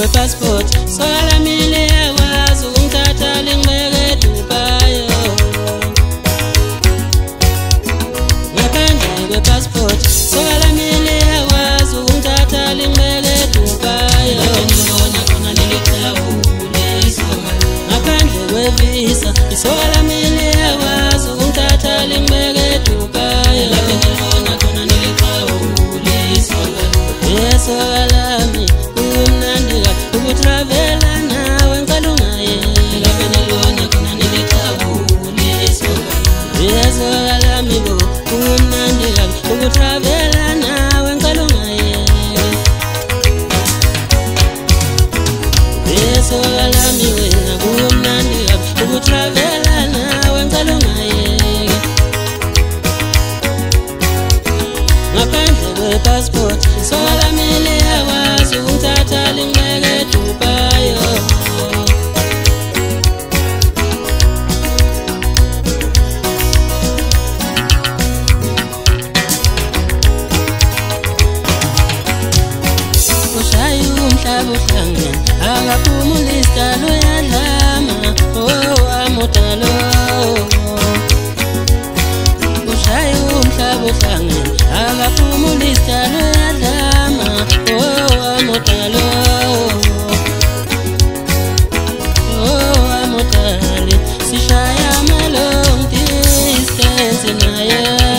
passport sola mile yawazi ungithatha lingibeke Dubai ngaphandle kwe-passport sola mile yawazi ungithatha lingibeke Dubai ngibona khona leliqhawule ngaphandle kwe-visa sola mile yawazi ungithatha lingibeke Dubai ngibona khona leliqhawule sola lami kumnandi ukutravela nawe ngiqalungaye ngibona khona neliqhawule sola lami bo kumnandi ukutravela nawe ngiqalungaye sola lami wena kumnandi ukutravela nawe ngiqalungaye ngaphandle kwe-passport sola mile yawazi ungithatha lingibeke Dubai ushaye umhlaba uhlangene akaphumula isitalo yadlama amudalo ushaye umhlaba uhlangene akaphumula isitalo yadlama amudalo amudali sishaya ama-long distance naye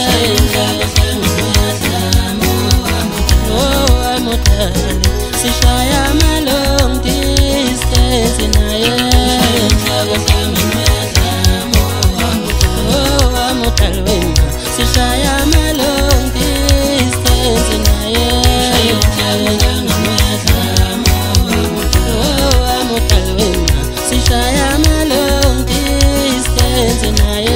amudali sishaya ama-long distance naye amudali wena sishaya ama-long distance naye amudali wena sishaya ama-long distance naye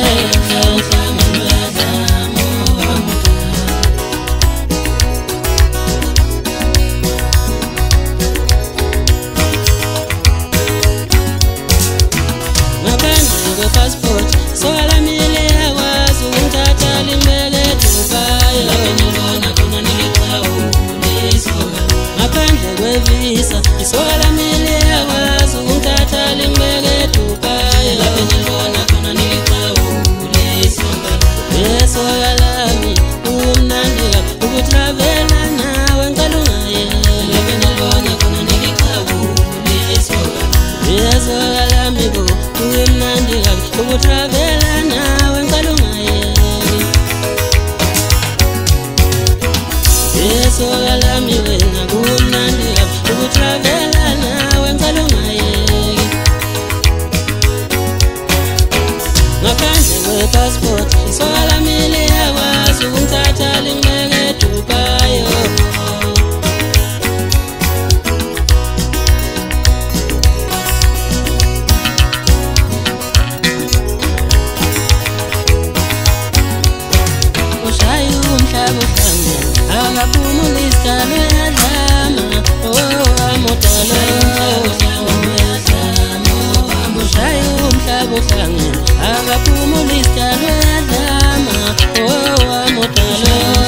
passport sola mile yawazi ungithatha lingibeke Dubai ngibona khona neliqhawule ngaphandle kwe-visa sola mile yawazi ungithatha lingibeke Dubai ngibona khona neliqhawule sola lami kumnandi ukutravela nawe ngiqalungaye ngibona khona neliqhawule sola lami bo kumnandi ukutravela nawe ngiqalungaye sola lami wena kumnandi ukutravela nawe ngiqalungaye ngaphandle kwe-passport sola mile yawazi ungithatha lingibeke Dubai akaphumula isitalo yadlama amudalo ushaye umhlaba uhlangene akaphumula isitalo yadlama amudalo